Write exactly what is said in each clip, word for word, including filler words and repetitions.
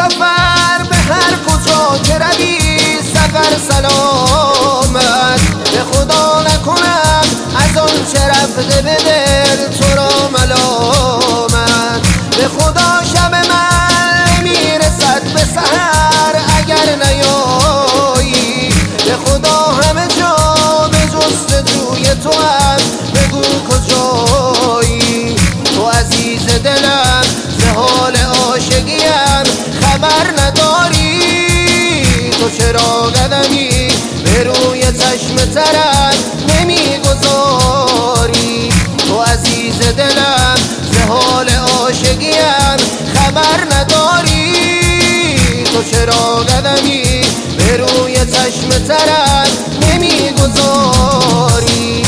سفر به هر کجا که روی سفر سلامت. به خدا نکنم از آن چه رفته به دل تو را ملامت. به خدا شب من نمیرسد به سحر اگر نیایی. به خدا همه جا به جستجوی تو هم بگو کجایی. تو عزیز دلم ز حال عاشقیم خبر نداری. تو چرا قدمی به روی چشم ترم نمیگذاری. تو عزیز دلم ز حال عاشقیم خبر نداری. تو چرا قدمی به روی چشم ترم نمیگذاری.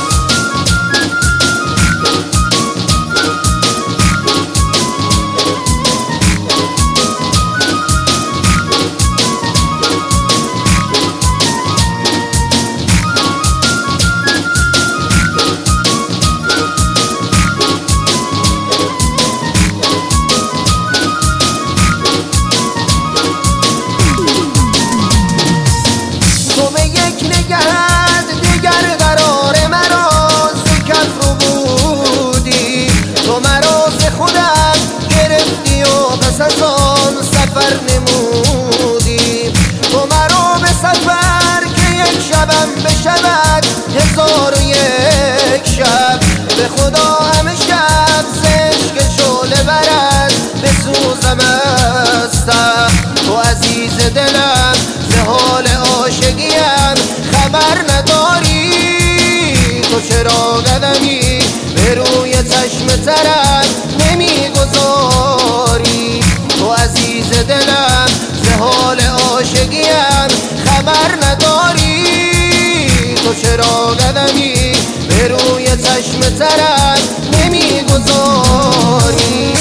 نگهت دیگر قرار مرا ز کف رو بودی. تو مرا ز خودم گرفتی و پس از آن سفر نمودی. تو مرا به سفر که یک شبم بشود هزار و یک شب. به خدا همه شب ز عشق شعله برد بسوزم استم. تو عزیز دلم ز حال عاشقیم خبر نداری. تو چرا قدمی به روی چشم ترم نمیگذاری. تو عزیز دلم ز حال عاشقیم خبر نداری. تو چرا قدمی به روی چشم ترم نمیگذاری.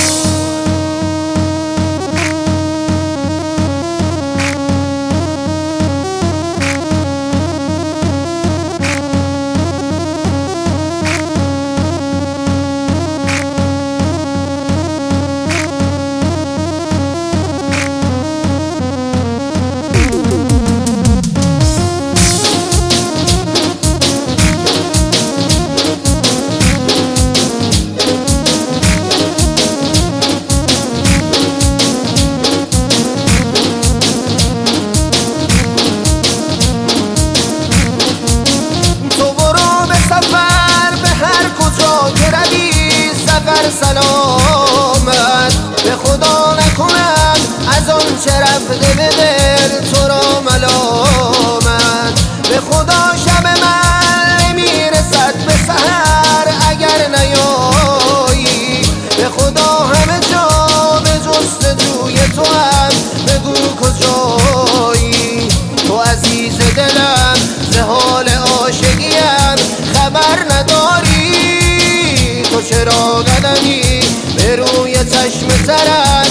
سلامت. به خدا نکنم از آن چه رفته به دل تو را ملامت. به خدا شب من نمیرسد به سحر اگر نیایی. به خدا همه جا به جستجوی تو هم بگو کجایی. تو عزیز دلم ز حال عاشقیم خبر نداری. تو چرا قدمی به روی چشم ترم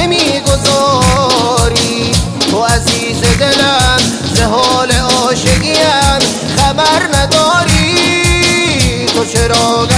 نمیگذاری. تو عزیز دلم ز حال عاشقیم خبر نداری. تو چرا